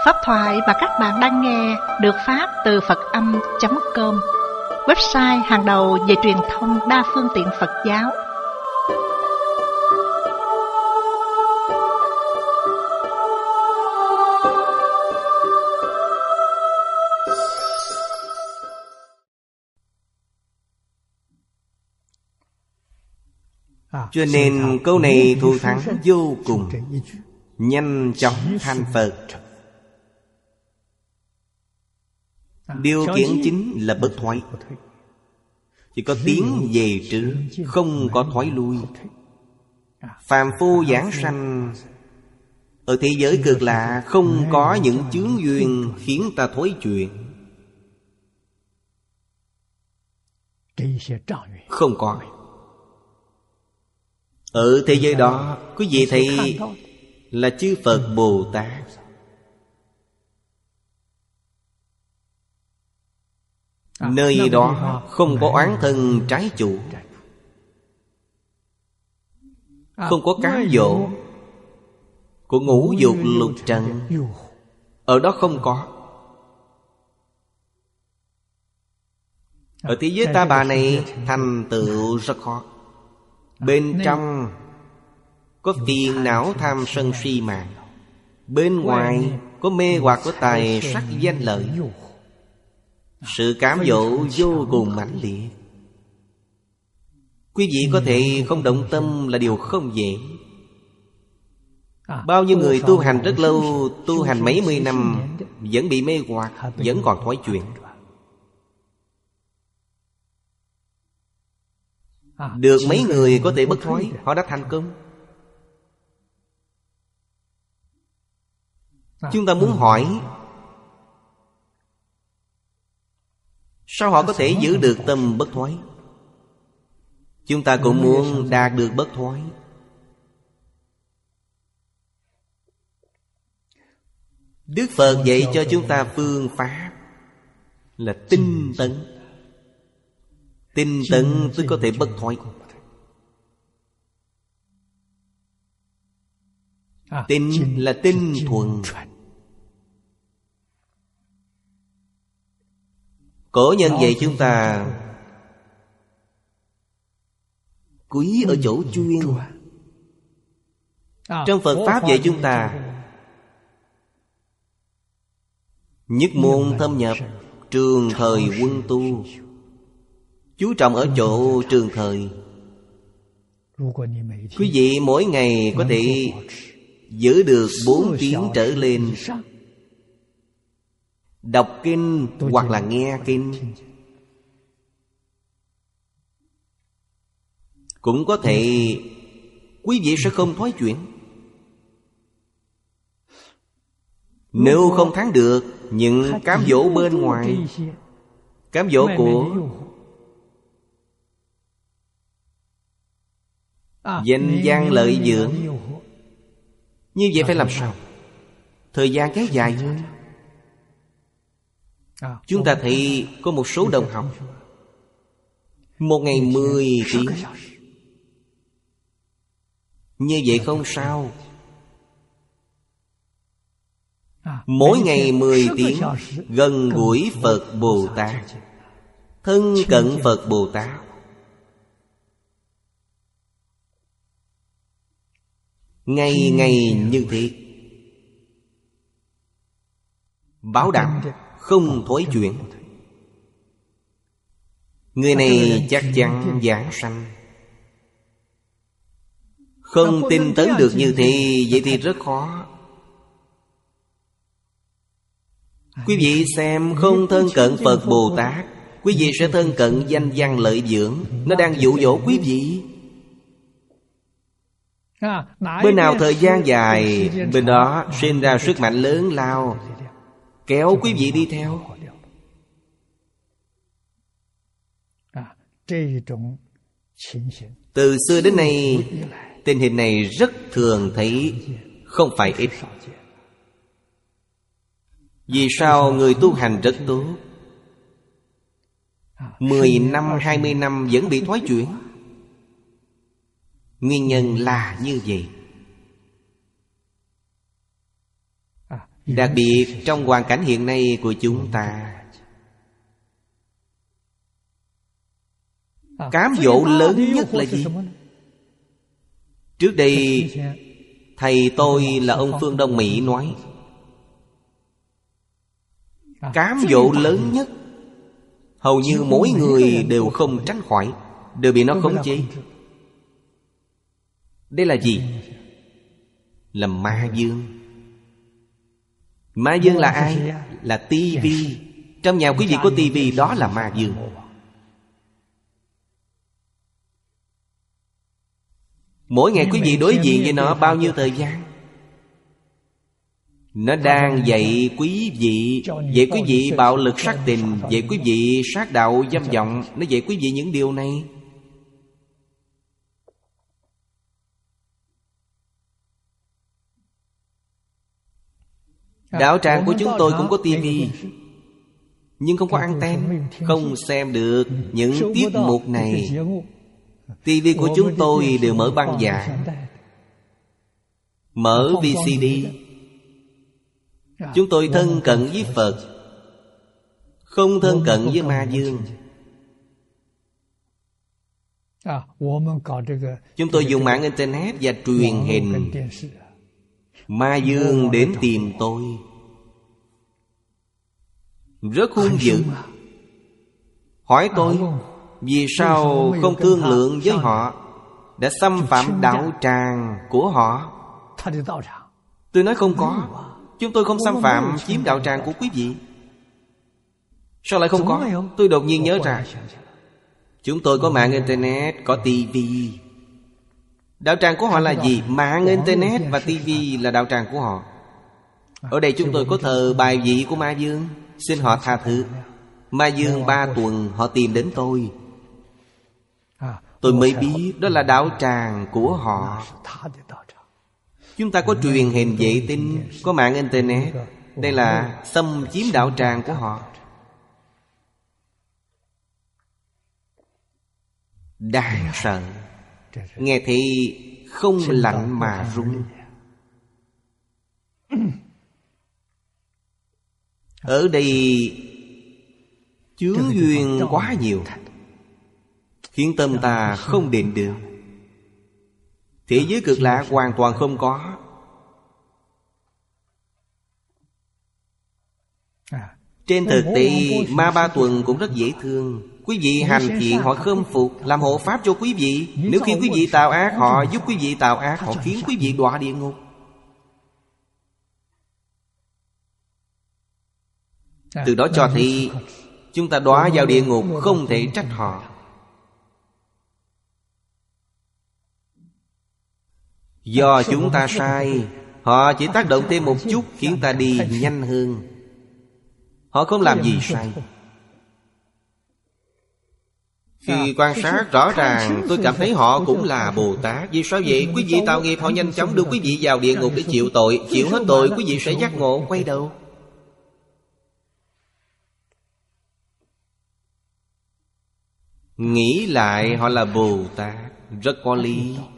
Pháp thoại mà các bạn đang nghe được phát từ Phật-âm.com, website hàng đầu về truyền thông đa phương tiện Phật giáo. Cho nên câu này thù thắng vô cùng, nhanh chóng thành Phật. Điều kiện chính là bất thoái, chỉ có tiến về trước, không có thoái lui. Phàm phu giảng sanh ở thế giới cực lạ, không có những chướng duyên khiến ta thối chuyển. Không có. Ở thế giới đó, quý vị thấy là chư Phật Bồ Tát. Nơi đó không có oán thân trái chủ, không có cám dỗ của ngũ dục lục trần. Ở đó không có. Ở thế giới ta bà này thành tựu rất khó. Bên trong có phiền não tham sân si mạng, bên ngoài có mê hoặc của tài sắc danh lợi. Sự cám dỗ vô cùng mãnh liệt. Quý vị có thể không động tâm là điều không dễ. Bao nhiêu người tu hành rất lâu, tu hành mấy mươi năm, vẫn bị mê hoặc, vẫn còn thoái chuyển. Được mấy người có thể bất thoái, họ đã thành công. Chúng ta muốn hỏi, sao họ có thể giữ được tâm bất thoái? Chúng ta cũng muốn đạt được bất thoái. Đức Phật dạy cho chúng ta phương pháp là tinh tấn. Tinh tấn mới có thể bất thoái. Tinh là tinh thuần. Cổ nhân dạy chúng ta quý ở chỗ chuyên. Trong Phật Pháp dạy chúng ta nhất môn thâm nhập, trường thời quân tu. Chú trọng ở chỗ trường thời. Quý vị mỗi ngày có thể giữ được 4 tiếng trở lên đọc kinh hoặc là nghe kinh, cũng có thể quý vị sẽ không thoái chuyển. Nếu không thắng được những cám dỗ bên ngoài, cám dỗ của danh văn lợi dưỡng, như vậy phải làm sao? Thời gian kéo dài hơn. Chúng ta thấy có một số đồng học một ngày 10 tiếng. Như vậy không sao. Mỗi ngày 10 tiếng gần gũi Phật Bồ Tát, thân cận Phật Bồ Tát. Ngày ngày như thế, bảo đảm không thối chuyển. Người này chắc chắn giảng sanh. Không tin tấn được như thế, vậy thì rất khó. Quý vị xem, không thân cận Phật Bồ Tát, quý vị sẽ thân cận danh văn lợi dưỡng. Nó đang dụ dỗ quý vị. Bên nào thời gian dài, bên đó sinh ra sức mạnh lớn lao, kéo quý vị đi theo. Từ xưa đến nay, tình hình này rất thường thấy, không phải ít. Vì sao người tu hành rất tốt, 10 năm, 20 năm vẫn bị thoái chuyển? Nguyên nhân là như vậy. Đặc biệt trong hoàn cảnh hiện nay của chúng ta, cám dỗ lớn nhất là gì? Trước đây thầy tôi là ông Phương Đông Mỹ nói, cám dỗ lớn nhất hầu như mỗi người đều không tránh khỏi, đều bị nó khống chế. Đây là gì? Là ma dương. Ma dương là ai? Là tivi. Trong nhà quý vị có tivi, đó là ma dương. Mỗi ngày quý vị đối diện với nó bao nhiêu thời gian? Nó đang dạy quý vị bạo lực sát tình, dạy quý vị sát đạo dâm vọng. Nó dạy quý vị những điều này. Đạo tràng của chúng tôi cũng có tivi, nhưng không có anten, không xem được những tiết mục này. Tivi của chúng tôi đều mở băng giảng, mở VCD. Chúng tôi thân cận với Phật, không thân cận với ma dương. Chúng tôi dùng mạng internet và truyền hình. Ma dương đến tìm tôi rất hung dữ, hỏi tôi vì sao không thương lượng với họ, đã xâm phạm đạo tràng của họ. Tôi nói không có, chúng tôi không xâm phạm chiếm đạo tràng của quý vị. Sao lại không có? Tôi đột nhiên nhớ ra, chúng tôi có mạng internet, có tivi. Đạo tràng của họ là gì? Mạng internet và tivi là đạo tràng của họ. Ở đây chúng tôi có thờ bài vị của ma dương. Xin họ tha thứ. Ma dương 3 tuần họ tìm đến tôi. Tôi mới biết đó là đạo tràng của họ. Chúng ta có truyền hình vệ tinh, có mạng internet. Đây là xâm chiếm đạo tràng của họ. Đáng sợ. Nghe thì không lạnh mà run. Ở đây chướng duyên quá nhiều, khiến tâm ta không định được. Thế giới cực lạc hoàn toàn không có. Trên thực tế ma 3 tuần cũng rất dễ thương. Quý vị hành thiện họ khâm phục, làm hộ pháp cho quý vị. Nếu khi quý vị tạo ác, họ giúp quý vị tạo ác, họ khiến quý vị đọa địa ngục. Từ đó cho thấy chúng ta đọa vào địa ngục không thể trách họ. Do chúng ta sai, họ chỉ tác động thêm một chút khiến ta đi nhanh hơn. Họ không làm gì sai. Khi quan sát rõ ràng, tôi cảm thấy họ cũng là Bồ Tát. Vì sao vậy? Quý vị tạo nghiệp, họ nhanh chóng đưa quý vị vào địa ngục để chịu tội. Chịu hết tội, quý vị sẽ giác ngộ, quay đầu. Nghĩ lại họ là Bồ Tát, rất có lý.